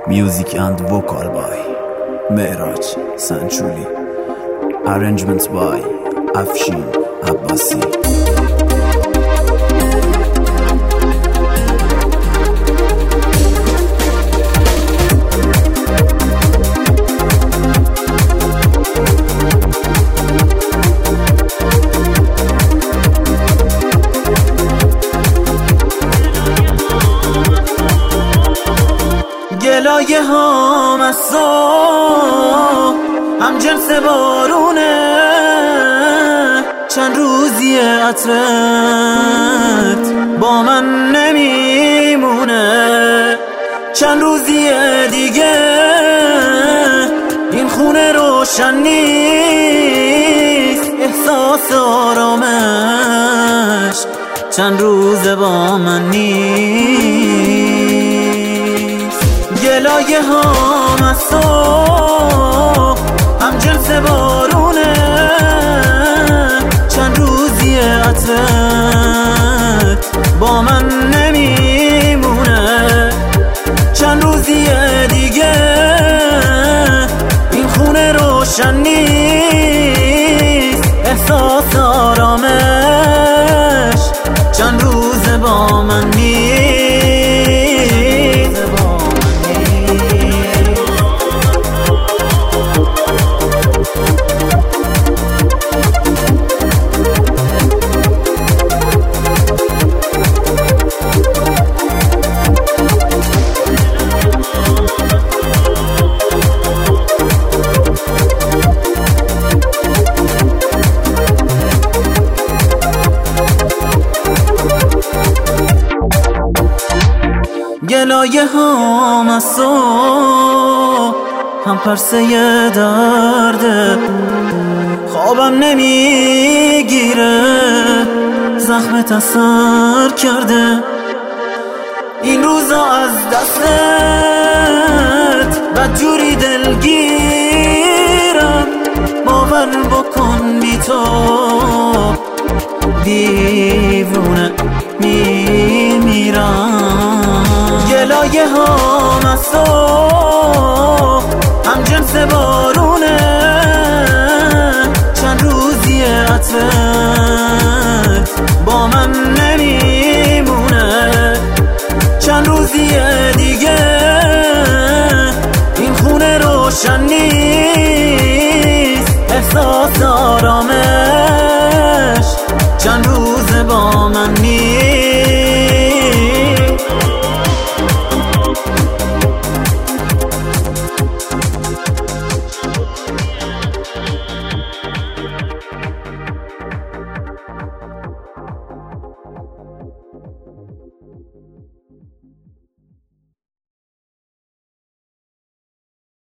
Music and vocal by Mehraj Sanchuli. Arrangements by Afshin Abbasi. گلایه هام از صبح هم جنس بارونه، چند روزی عطرت با من نمیمونه، چند روزی دیگه این خونه روشن نیست، احساس آرامش چند روز با من نیست. گلایه هام از صبح هم جنس بارونه، چند روزی عطرت با من نمیمونه، چند روزی دیگه این خونه روشن نیست، احساس آرامش چند روز با من نیست. گلایه هام از صبح هم پرسه درده، خوابم نمیگیره، زخمت اثر کرده، این روزا از دستت بدجوری دلگیرم، باور بکن بی تو دیوونه میمیرم. گلایه هام از صبح هم جنس بارونه، چند روزی عطر